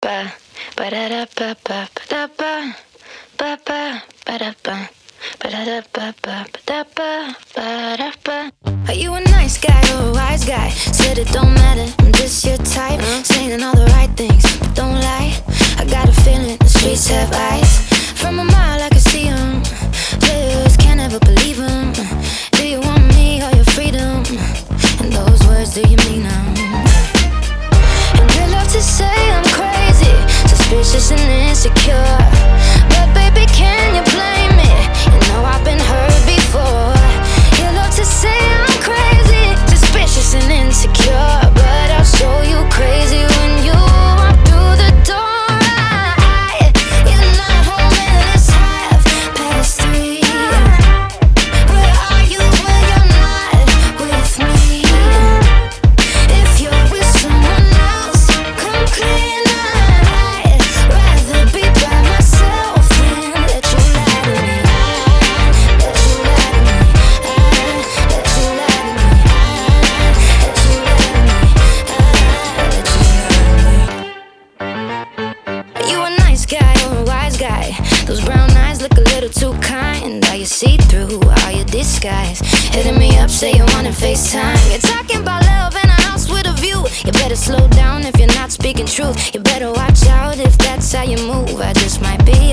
ba ba da da ba ba da ba ba ba ba da ba ba da ba ba da ba ba da ba. Are you a nice guy or a wise guy? Said it don't matter, I'm just your type. Saying all the right things, but don't lie. I got a feeling the streets have eyes. From a mile I can see them. Players can't ever believe them. Do you want me or your freedom? And those words, do you mean them? And they love to say I'm crazy, suspicious and insecure. But baby, can you blame me? You know I've been hurt before. You love to say I'm crazy, suspicious and insecure. But I'll show you crazy when you walk through the door. You're not home and it's 3:30. Where are you when you're not with me? If you're with someone else, come clean. I'd rather be by myself than let you lie to me. Let you lie to me. Let you lie to me. Let you lie to me. Let you lie to me. Are you a nice guy or a wise guy? Those brown eyes look a little too kind. Are you see-through? Are you disguised? Hitting me up, say you wanna FaceTime. You're talking about love and a house with a view. You better slow down if you're not speaking truth. You better watch out if that's how you move. I just might be